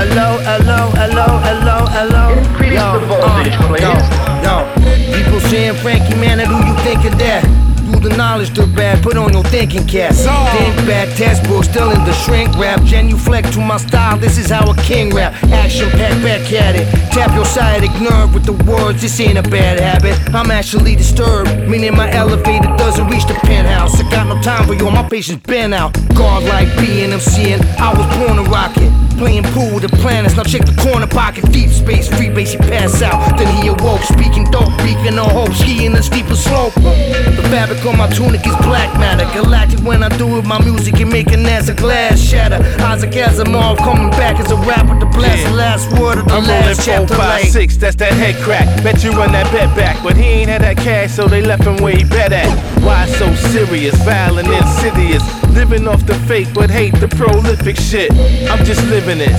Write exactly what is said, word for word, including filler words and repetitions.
Hello, hello, hello, hello, hello. Increase Yo, the voltage, uh, please. Yo, yo. People saying, Frankie, man, who you think of that? Do the knowledge to bad, put on your thinking cap. Think bad textbook, still in the shrink wrap. Genuflect to my style, this is how a king rap. Action pack, back at it. Tap your sciatic nerve with the words, this ain't a bad habit. I'm actually disturbed, meaning my elevator doesn't reach the penthouse. I got no time for you, my patience been out. God like being MCing, I was born to rock it. Playing pool with the planets, now check the corner pocket. Deep space, free base, he pass out. Then he awoke, speaking dope, beacon on hope. Skiing the steeper slope. The fabric on my tunic is black matter. Galactic when I do it, my music can make an ass of glass shatter. Isaac Asimov coming back as a rapper to blast Yeah. the last word of the I'm rolling last four, chapter five, like. six, that's that head crack. Bet you run that bet back, but he ain't had that cash, so they left him where he bet at. Why so serious, violent, insidious? Living off the fake, but hate the prolific shit. I'm just living it.